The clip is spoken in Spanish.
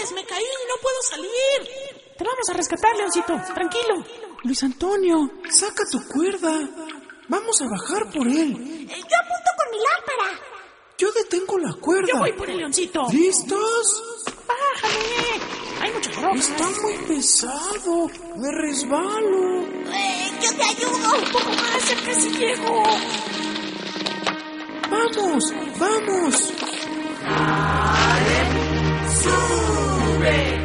ayudes! ¡Me caí! ¡No puedo salir! Te vamos a rescatar, Leoncito. Tranquilo. Luis Antonio, saca tu cuerda. Vamos a bajar por él. Yo apunto con mi lámpara. Yo detengo la cuerda. Yo voy por el Leoncito. ¿Listos? ¡Bájale! Hay mucha ropa. Está muy pesado. Me resbalo. Yo te ayudo. Un poco más, ya casi llego. ¡Vamos! ¡Vamos! ¡Sube!